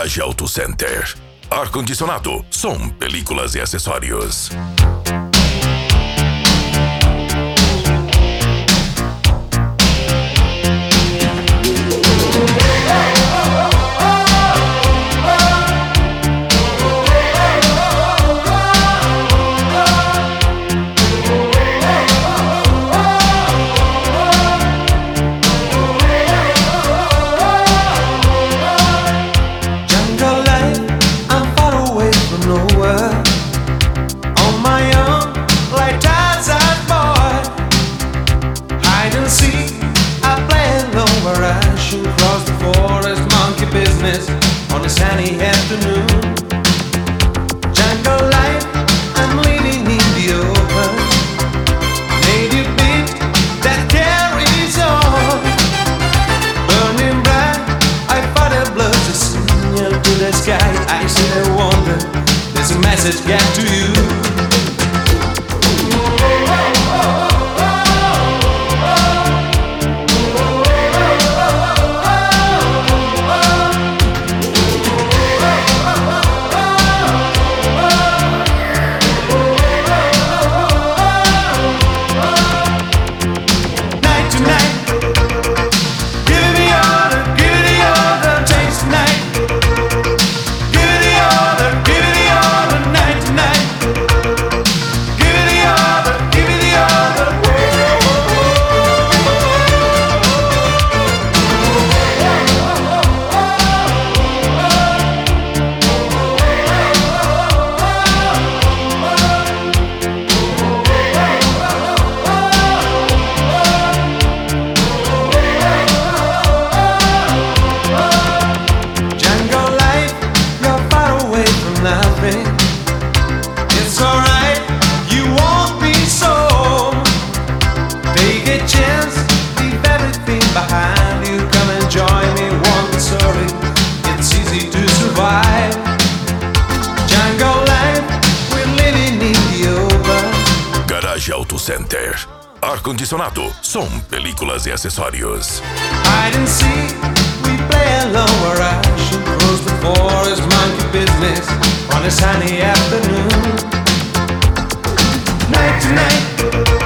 Garage Auto Center. Ar-condicionado, som, películas e acessórios. On a sunny afternoon, jungle life, I'm living in the open. Native beat that carries on, burning bright. I fight a blood to signal to the sky. I see the wonder. There's a message get to you. It's alright, you won't be so. Take a chance, leave everything behind you. Come and join me, want the story. It's easy to survive. Jungle life, we're living in the open. Garage Auto Center. Ar-condicionado, som, películas e acessórios. Hide and seek, we play alone where I should cross the forest, monkey business. On a sunny afternoon, night to night.